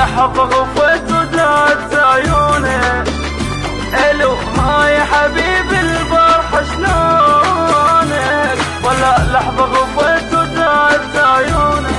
لحظة غفيت ودات عيونه. الو هاي حبيبي البارحة شلونك؟ ولا لحظة غفيت ودات عيونه.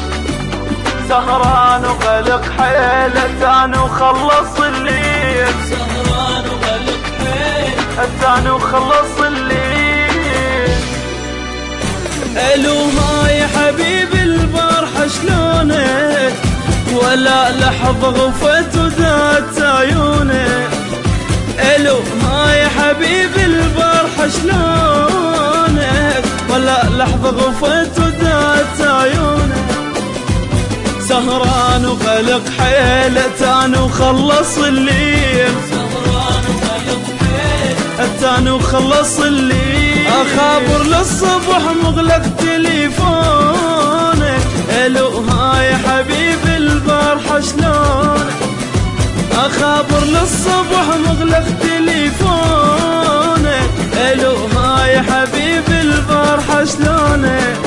سهران وقلق حيلة وخلص الليل. سهران وقلق حيلة وخلص الليل. الو هاي حبيبي البارحة شلونك؟ ولا لحظة غفيت وذات عيونك. الو هاي حبيبي البارحة شلونك؟ ولا لحظة غفيت وذات عيونك. سهران وقلق حيلة وخلص الليل. سهران وقلق حيلة وخلص الليل. اخابر للصبح مغلق تليفونك. الو هاي حبيبي البارحة شلونك؟ اخابر للصبح مغلق تليفونك. الو هاي حبيبي البارحة شلونك؟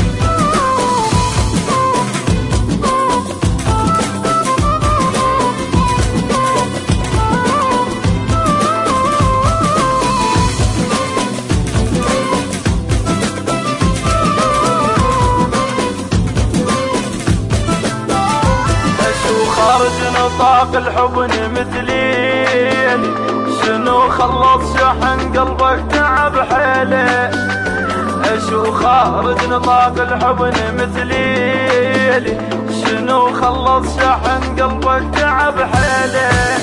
خارج نطاق الحضن مثلي. شنو خلص شحن قلبك تعب حيله. اشو خارج نطاق الحضن مثلي. شنو خلص شحن قلبك تعب حيله.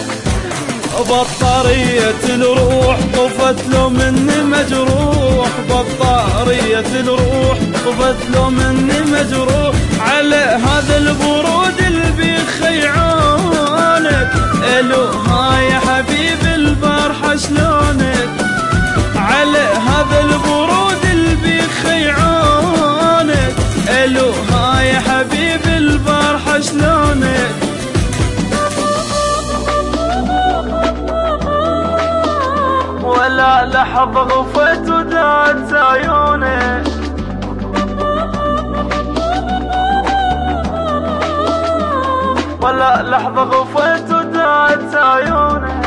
بطارية الروح طفت له مني مجروح. بطارية الروح طفت له مني مجروح. على هذا البرود اللي بيخي عونك. الو هاي حبيبي البارحة شلونك؟ على هذا البرود اللي بيخي عونك. الو هاي حبيبي البارحة شلونك؟ ولا لحظة غفيت ودات عيونه. ولا لحظة غفيت ودات عيونه.